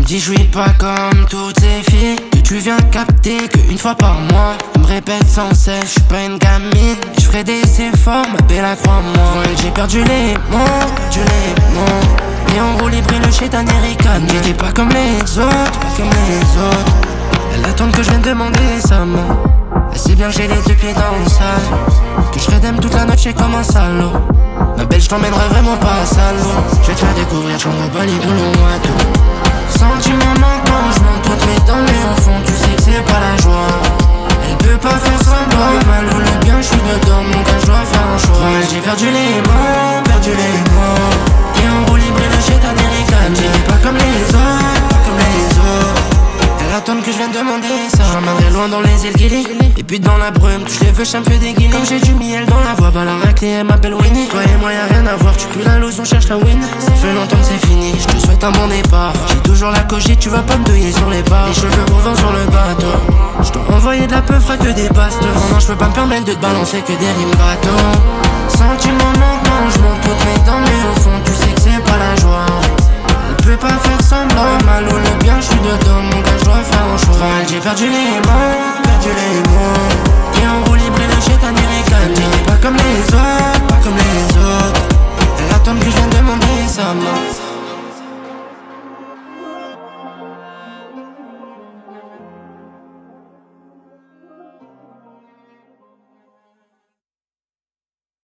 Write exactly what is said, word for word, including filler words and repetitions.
dis je suis pas comme toutes ces filles que tu viens capter qu'une fois par mois. Elle me répète sans cesse, je suis pas une gamine. Je ferai des efforts, ma belle, crois-moi. J'ai perdu les mots, perdu les mots. Et en roue libre le chétan Erika. J'étais pas comme les autres, pas comme les autres. Elle attend que je vienne demander sa main. Elle sait bien que j'ai les deux pieds dans le sale, que je redème toute la noche comme un salaud. Ma belle, je t'emmènerai vraiment pas à salaud. Je vais te faire découvrir, j'en ai pas les boulons à tout. Sentiment maintenant, je monte toutes mes dents, mais au fond, tu sais que c'est pas la joie. Elle peut pas faire semblant, le mal ou le bien, je suis dedans, mon gars, je dois faire un choix. Ouais, j'ai perdu les mots, perdu les mots. Et en roue libre, le chétan Erika. J'étais pas comme les autres, pas comme les autres. Elle attend que je vienne demander ça. J'emmènerai loin dans les îles Gili. Et puis dans la brume, touche les vœux, un peu déguilé. Comme j'ai du miel dans la voix, bah la raclée, elle m'appelle Winnie. Toi et moi y'a rien à voir, tu pues la loose, on cherche la win. Ça fait longtemps que c'est fini, je te souhaite un bon départ. J'ai toujours la cogite, tu vas pas me douiller sur les pas. Les cheveux au vent sur le bateau. Je t'ai envoyé de la peu frais que des bastos. Non, non, je peux pas me permettre de te balancer que des rimes bateaux. Sentiment maintenant, je monte toutes mes dents, mais au fond, tu sais que c'est pas la joie. Je peux pas faire semblant, mal ou le bien, je suis dedans, mon gars, je dois faire un choix. Ouais, j'ai perdu les mots, perdu les mots. Et en roue libre, le chétan Erika. T'es pas comme les autres.